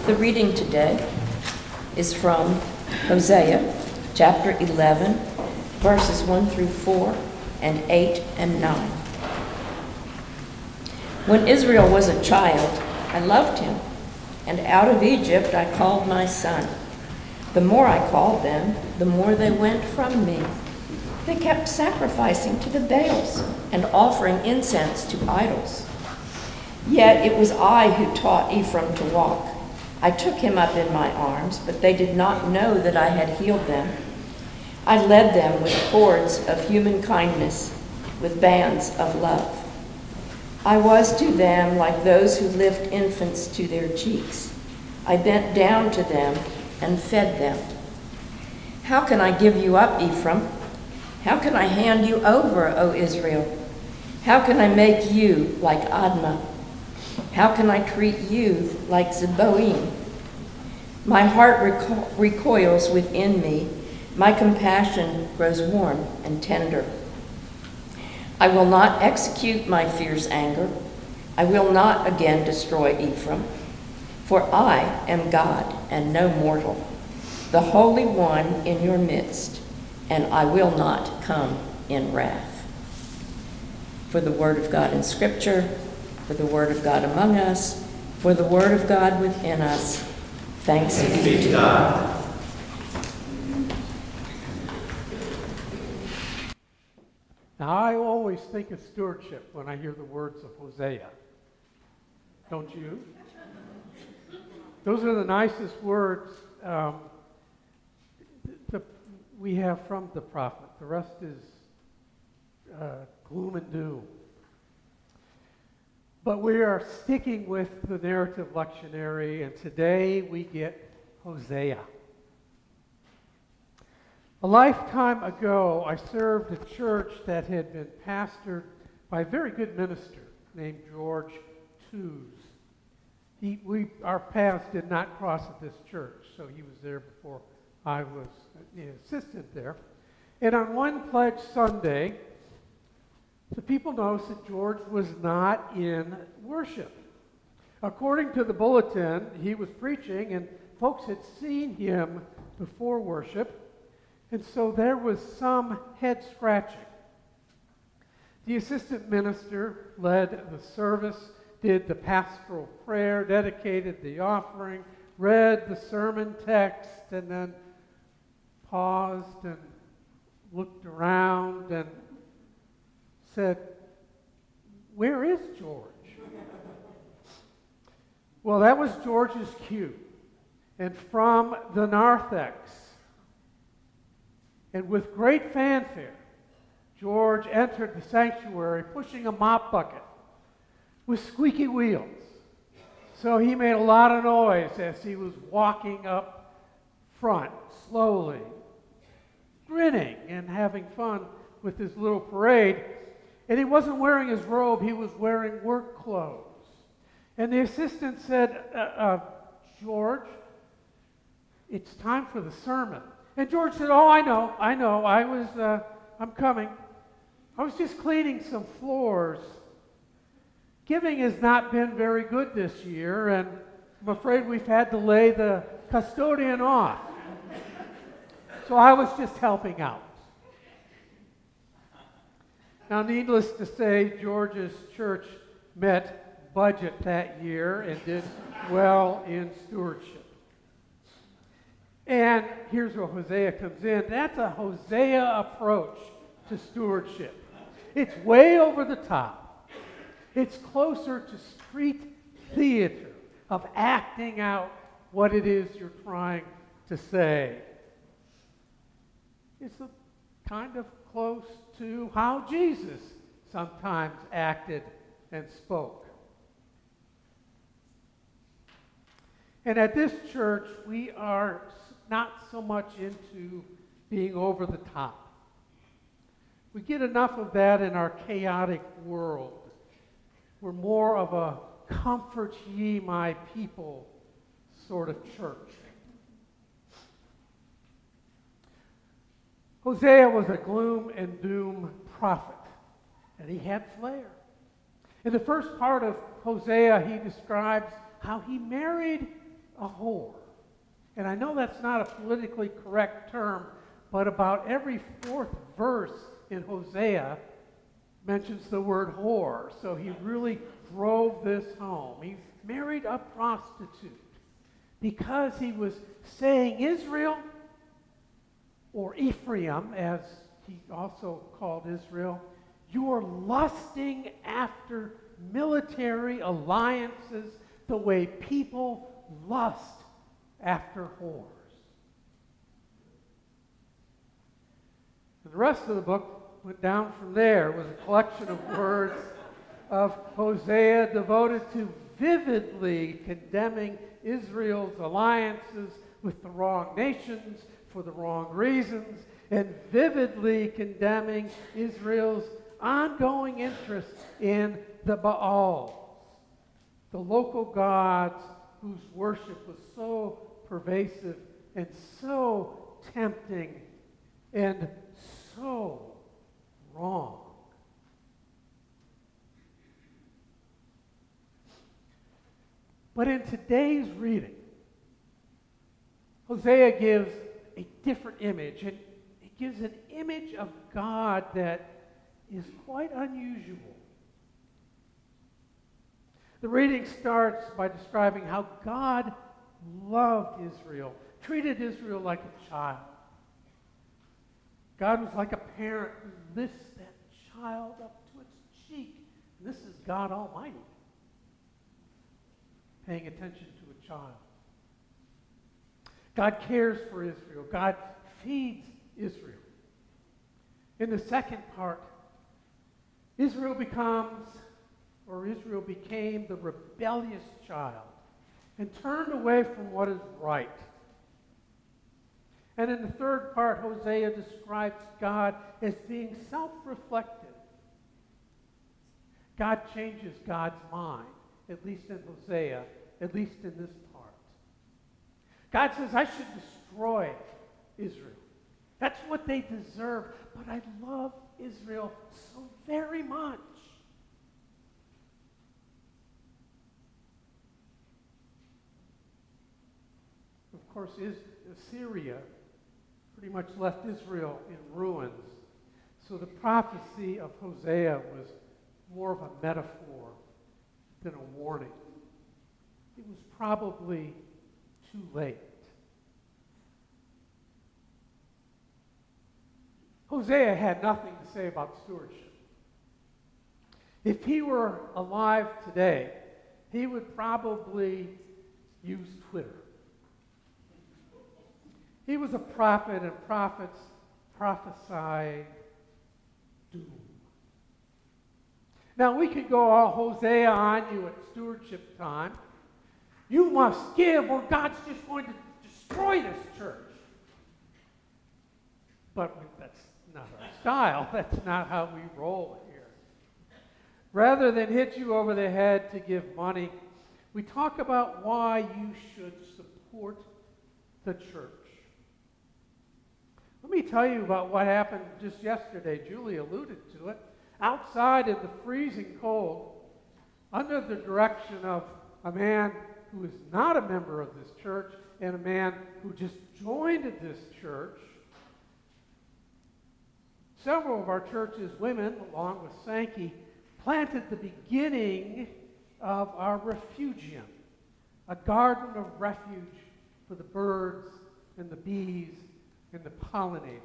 The reading today is from Hosea chapter 11, verses 1 through 4 and 8 and 9. When Israel was a child, I loved him, and out of Egypt I called my son. The more I called them, the more they went from me. They kept sacrificing to the Baals and offering incense to idols. Yet it was I who taught Ephraim to walk. I took him up in my arms, but they did not know that I had healed them. I led them with cords of human kindness, with bands of love. I was to them like those who lift infants to their cheeks. I bent down to them and fed them. How can I give you up, Ephraim? How can I hand you over, O Israel? How can I make you like Admah? How can I treat you like Zeboim? My heart recoils within me. My compassion grows warm and tender. I will not execute my fierce anger. I will not again destroy Ephraim. For I am God and no mortal, the Holy One in your midst, and I will not come in wrath. For the word of God in Scripture, for the word of God among us, for the word of God within us, thanks be to God. Now, I always think of stewardship when I hear the words of Hosea. Don't you? Those are the nicest words we have from the prophet. The rest is gloom and doom. But we are sticking with the narrative lectionary, and today we get Hosea. A lifetime ago, I served a church that had been pastored by a very good minister named George Tews. Our paths did not cross at this church, so he was there before I was the assistant there. And on one pledge Sunday, the people noticed that George was not in worship. According to the bulletin, he was preaching, and folks had seen him before worship, and so there was some head scratching. The assistant minister led the service, did the pastoral prayer, dedicated the offering, read the sermon text, and then paused and looked around and said, "Where is George?" Well, that was George's cue. And from the narthex, and with great fanfare, George entered the sanctuary pushing a mop bucket with squeaky wheels. So he made a lot of noise as he was walking up front, slowly, grinning and having fun with his little parade. And he wasn't wearing his robe, he was wearing work clothes. And the assistant said, George, it's time for the sermon. And George said, "Oh, I know, I'm coming. I was just cleaning some floors. Giving has not been very good this year, and I'm afraid we've had to lay the custodian off. So I was just helping out." Now, needless to say, George's church met budget that year and did well in stewardship. And here's where Hosea comes in. That's a Hosea approach to stewardship. It's way over the top. It's closer to street theater of acting out what it is you're trying to say. It's kind of close to how Jesus sometimes acted and spoke. And at this church, we are not so much into being over the top. We get enough of that in our chaotic world. We're more of a comfort ye my people sort of church. Hosea was a gloom and doom prophet, and he had flair. In the first part of Hosea, he describes how he married a whore. And I know that's not a politically correct term, but about every fourth verse in Hosea mentions the word whore. So he really drove this home. He married a prostitute because he was saying, Israel, or Ephraim, as he also called Israel, you are lusting after military alliances the way people lust after whores. And the rest of the book went down from there. It was a collection of words of Hosea devoted to vividly condemning Israel's alliances with the wrong nations for the wrong reasons, and vividly condemning Israel's ongoing interest in the Baals, the local gods whose worship was so pervasive and so tempting and so wrong. But in today's reading, Hosea gives a different image, and it gives an image of God that is quite unusual. The reading starts by describing how God loved Israel, treated Israel like a child. God was like a parent who lifts that child up to its cheek. And this is God Almighty paying attention to a child. God cares for Israel. God feeds Israel. In the second part, Israel became the rebellious child and turned away from what is right. And in the third part, Hosea describes God as being self-reflective. God changes God's mind, at least in Hosea, at least in this part. God says, I should destroy Israel. That's what they deserve, but I love Israel so very much. Of course, Assyria pretty much left Israel in ruins. So the prophecy of Hosea was more of a metaphor than a warning. It was probably too late. Hosea had nothing to say about stewardship. If he were alive today, he would probably use Twitter. He was a prophet, and prophets prophesy doom. Now, we could go all Hosea on you at stewardship time. You must give, or God's just going to destroy this church. But that's not our style. That's not how we roll here. Rather than hit you over the head to give money, we talk about why you should support the church. Let me tell you about what happened just yesterday. Julie alluded to it. Outside in the freezing cold, under the direction of a man who is not a member of this church and a man who just joined this church, several of our church's women, along with Sankey, planted the beginning of our refugium, a garden of refuge for the birds and the bees and the pollinators.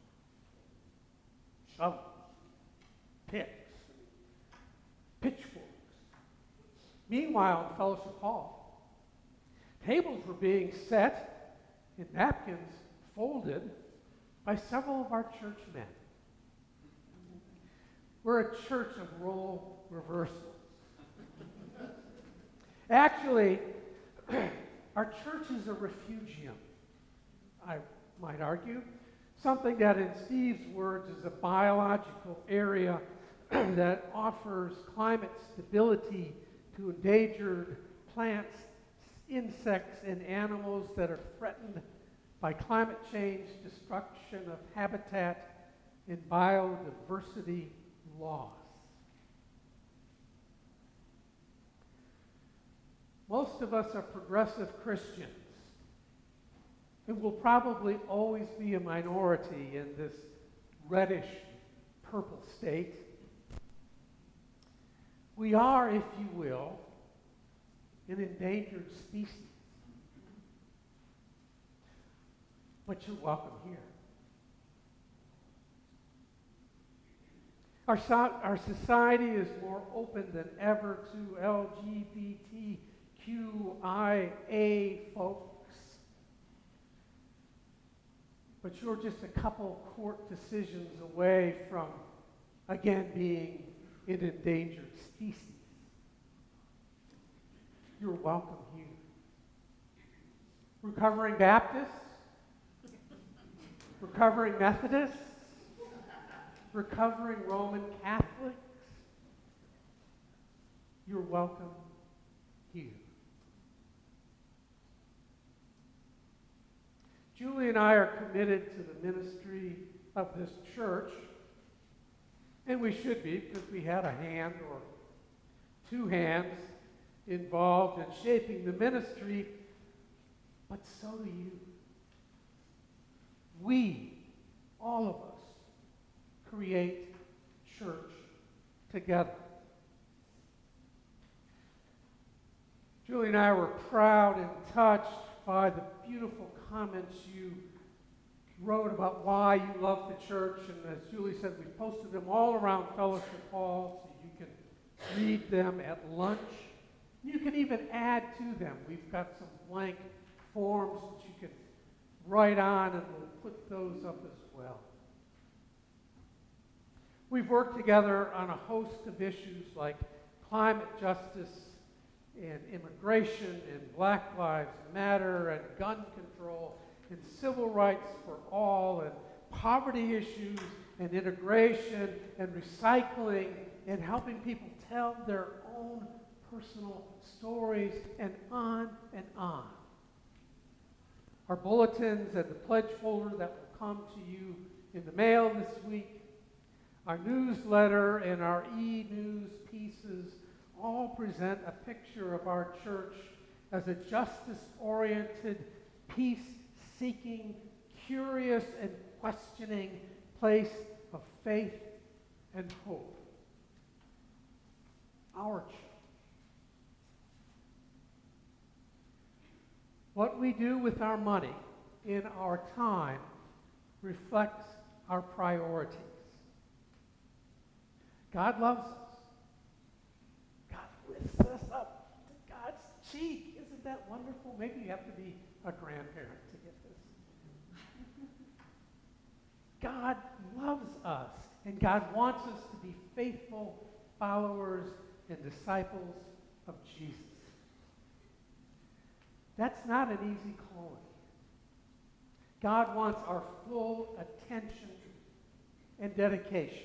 Shovels, picks, pitchforks. Meanwhile, in Fellowship Hall, tables were being set and napkins folded by several of our church men. We're a church of role reversals. Actually, our church is a refugium, I might argue. Something that, in Steve's words, is a biological area that offers climate stability to endangered plants, insects, and animals that are threatened by climate change, destruction of habitat, and biodiversity loss. Most of us are progressive Christians, and will probably always be a minority in this reddish purple state. We are, if you will, an endangered species. But you're welcome here. Our society is more open than ever to LGBTQIA folks. But you're just a couple court decisions away from, again, being an endangered species. You're welcome here. Recovering Baptists, recovering Methodists, recovering Roman Catholics, you're welcome here. Julie and I are committed to the ministry of this church, and we should be, because we had a hand or two hands involved in shaping the ministry, but so do you. We, all of us, create church together. Julie and I were proud and touched by the beautiful comments you wrote about why you love the church, and as Julie said, we posted them all around Fellowship Hall so you can read them at lunch. You can even add to them. We've got some blank forms that you can write on, and we'll put those up as well. We've worked together on a host of issues like climate justice and immigration and Black Lives Matter and gun control and civil rights for all and poverty issues and integration and recycling and helping people tell their own personal stories and on and on. Our bulletins and the pledge folder that will come to you in the mail this week, our newsletter and our e-news pieces all present a picture of our church as a justice-oriented, peace-seeking, curious and questioning place of faith and hope. Our church. What we do with our money in our time reflects our priorities. God loves us. God lifts us up to God's cheek. Isn't that wonderful? Maybe you have to be a grandparent to get this. God loves us, and God wants us to be faithful followers and disciples of Jesus. That's not an easy calling. God wants our full attention and dedication.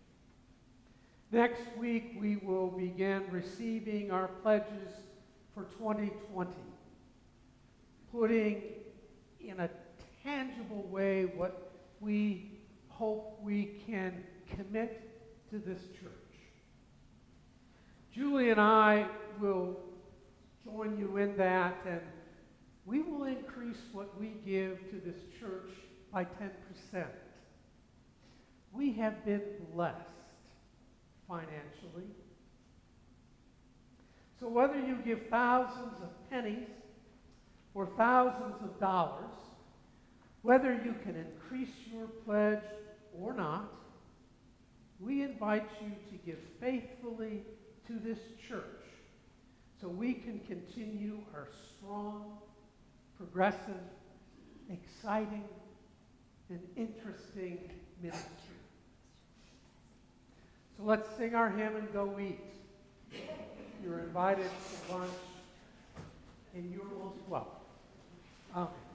Next week, we will begin receiving our pledges for 2020, putting in a tangible way what we hope we can commit to this church. Julie and I will join you in that, and we will increase what we give to this church by 10%. We have been blessed financially. So whether you give thousands of pennies or thousands of dollars, whether you can increase your pledge or not, we invite you to give faithfully to this church so we can continue our strong, progressive, exciting, and interesting ministry. So let's sing our hymn and go eat. You're invited to lunch, and you're most welcome. Amen.